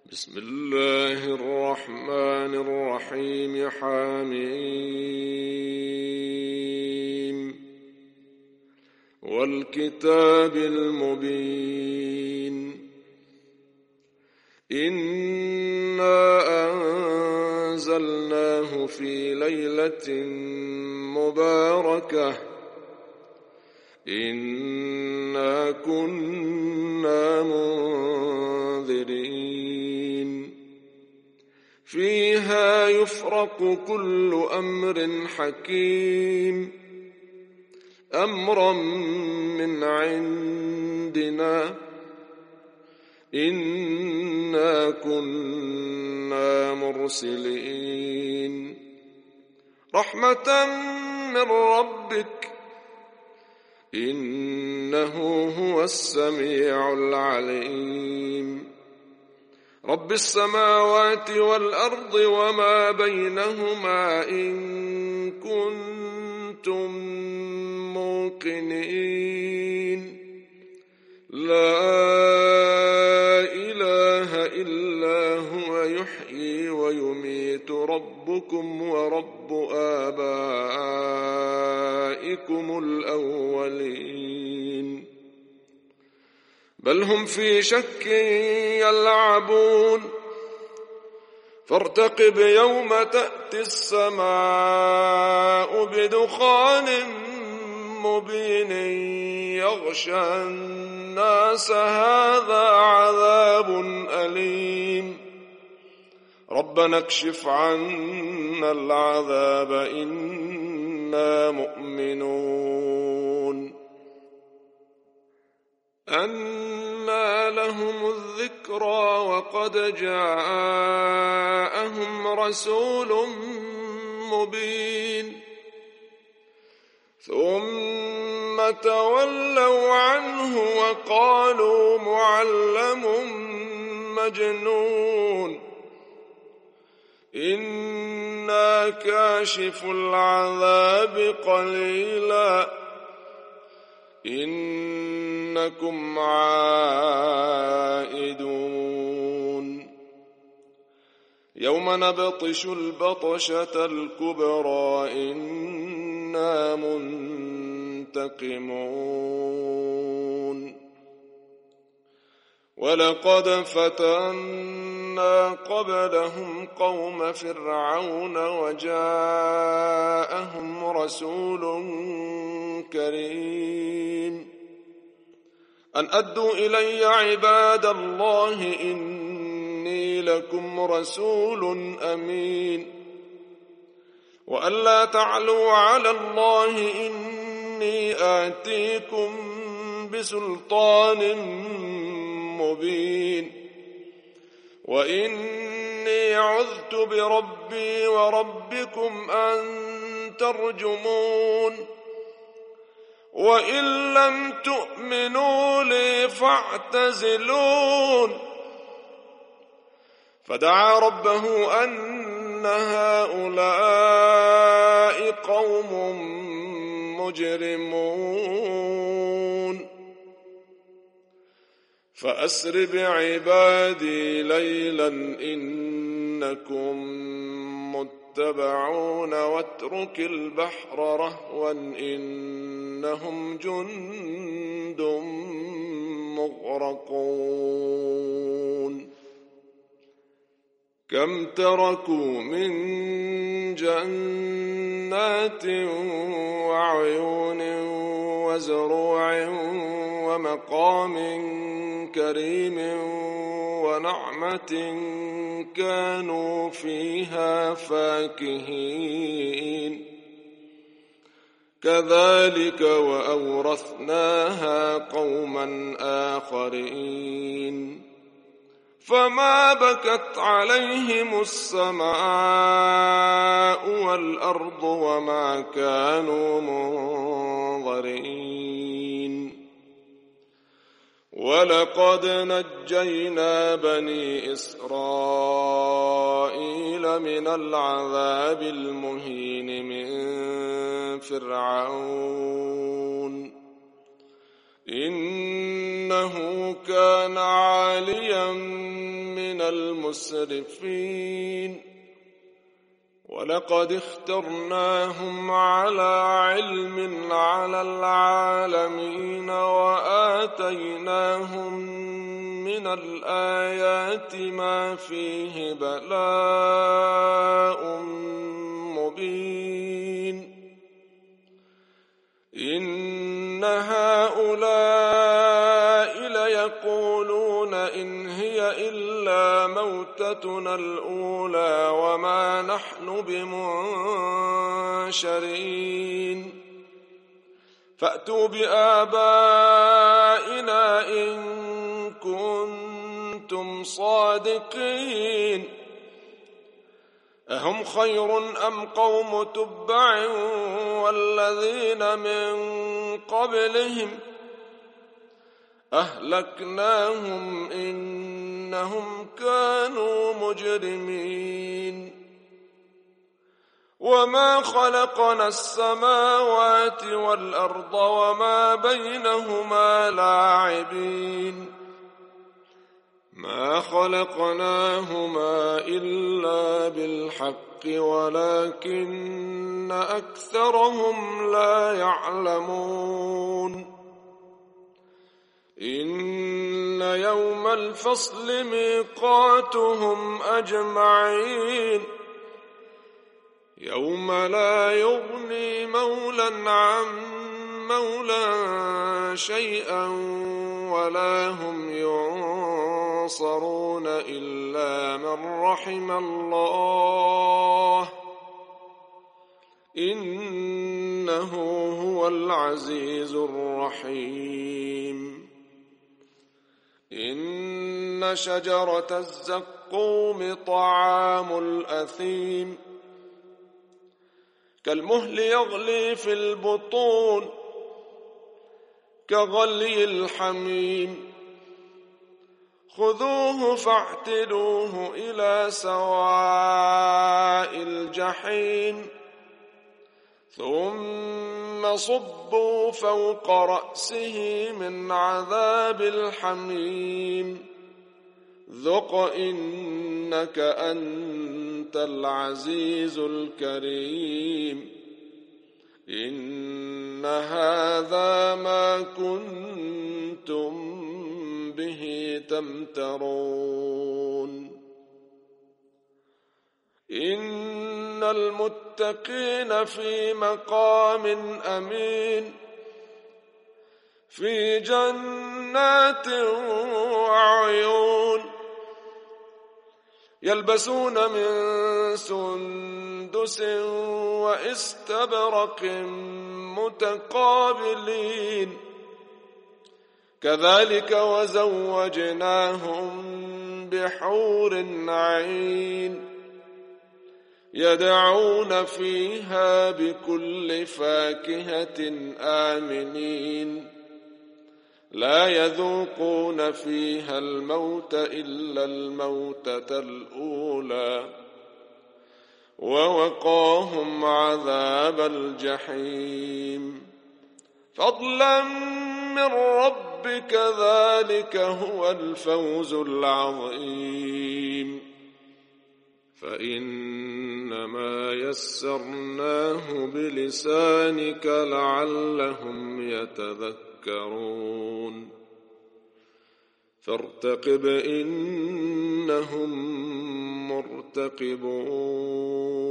بسم الله الرحمن الرحيم. حميم والكتاب المبين. إنا أنزلناه في ليلة مباركة إنا كنا منذرين فيها يفرق كل أمر حكيم أمرا من عندنا إنا كنا مرسلين رحمة من ربك إنه هو السميع العليم رب السماوات والأرض وما بينهما إن كنتم موقنين لا إله إلا هو يحيي ويميت ربكم ورب آبائكم الأولين بل هم في شك يلعبون فارتقب يوم تأتي السماء بدخان مبين يغشى الناس هذا عذاب أليم ربنا اكشف عنا العذاب إنا مؤمنون أنى لهم الذكرى وقد جاءهم رسول مبين ثم تولوا عنه وقالوا معلم مجنون إنا كاشف العذاب قليلا إنكم عائدون يوم نبطش البطشة الكبرى إنا منتقمون ولقد فتنا قبلهم قوم فرعون وجاءهم رسول كريم أن أدوا إلي عباد الله إني لكم رسول أمين وأن لا تعلوا على الله إني آتيكم بسلطان مبين وإني عذت بربي وربكم أن ترجمون وإن لم تؤمنوا لي فاعتزلون فدعا ربه أن هؤلاء قوم مجرمون فأسر بعبادي ليلا إنكم متبعون واترك البحر رهوا إنهم جند مغرقون كم تركوا من جنات وعيون وزروع ومقام كريم ونعمة كانوا فيها فاكهين كذلك وأورثناها قوما آخرين فما بكت عليهم السماء والأرض وما كانوا منظرين ولقد نجينا بني إسرائيل من العذاب المهين من فرعون إنه كان عاليا من المسرفين ولقد اخترناهم على علم على العالمين وآتيناهم من الآيات ما فيه بلاء مبين إن هؤلاء ليقولون إن هي إلا موتتنا الأولى وما نحن بمنشرين فأتوا بآبائنا إن كنتم صادقين أهم خير أم قوم تبع والذين من قبلهم أهلكناهم إنهم كانوا مجرمين وما خلقنا السماوات والأرض وما بينهما لاعبين ما خلقناهما إلا بالحق ولكن أكثرهم لا يعلمون إن يوم الفصل ميقاتهم أجمعين يوم لا يغني مولى عن مولى شيئا ولا هم ينصرون إلا من رحم الله إنه هو العزيز الرحيم إن شجرة الزقوم طعام الأثيم كالمهل يغلي في البطون كغلي الحميم خذوه فاعتلوه إلى سواء الجحيم ثم صبوا فوق رأسه من عذاب الحميم ذق إنك أنت العزيز الكريم إن هذا ما كنتم به تمترون إن المتقين في مقام أمين في جنات وعيون يلبسون من سندس وإستبرق متقابلين كذلك وزوجناهم بحور عين يدعون فيها بكل فاكهة آمنين لا يذوقون فيها الموت إلا الموتة الأولى ووقاهم عذاب الجحيم فضلا من ربك ذلك هو الفوز العظيم فإنما يسرناه بلسانك لعلهم يتذكرون فارتقب إنهم مرتقبون